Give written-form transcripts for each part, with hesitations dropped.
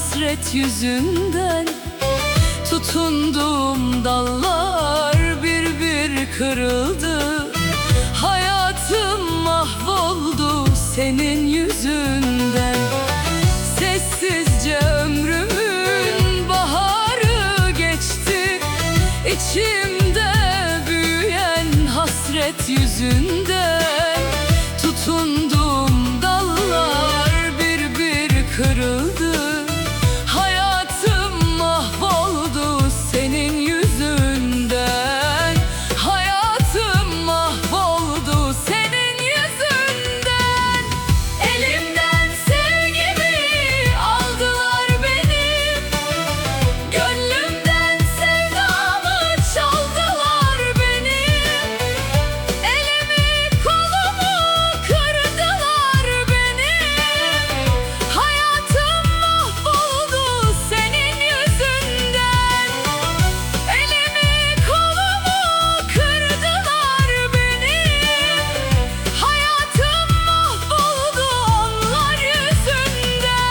hasret yüzünden. Tutunduğum dallar bir bir kırıldı. Hayatım mahvoldu senin yüzünden. Sessizce ömrümün baharı geçti. İçimde büyüyen hasret yüzünden. Tutunduğum dallar bir bir kırıldı. Hayatım mahvoldu senin yüzünden. Hayatım mahvoldu senin yüzünden. Elimden sevgimi aldılar benim. Gönlümden sevdamı çaldılar benim. Elimi kolumu kırdılar benim. Hayatım mahvoldu senin yüzünden. Elimi kolumu kırdılar benim. Hayatım mahvoldu onlar yüzünden.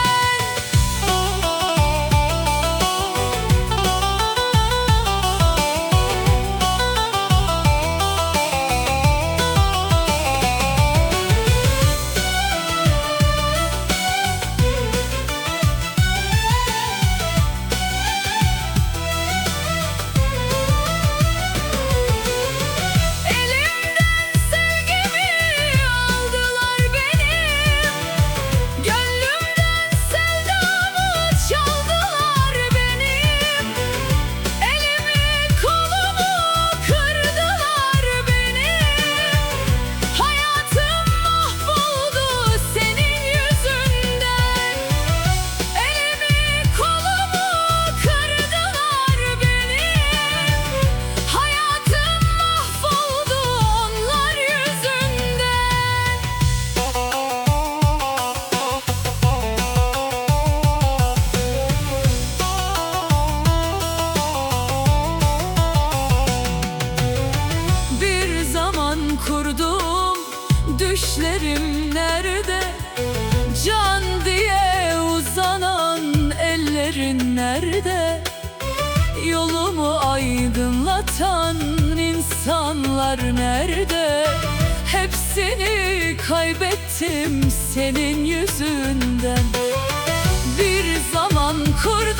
Elimden sevgimi aldılar benim. Gönlümden sevdamı çaldılar benim. Elimi kolumu kırdılar benim. Hayatım mahvoldu senin yüzünden. Elimi kolumu kırdılar benim. Hayatım mahvoldu onlar yüzünden. Bir zaman kurdum düşlerim nerede? Can diye uzanan ellerin nerede? Yolumu aydınlatan insanlar nerede? Hepsini kaybettim senin yüzünden. Bir zaman kurdum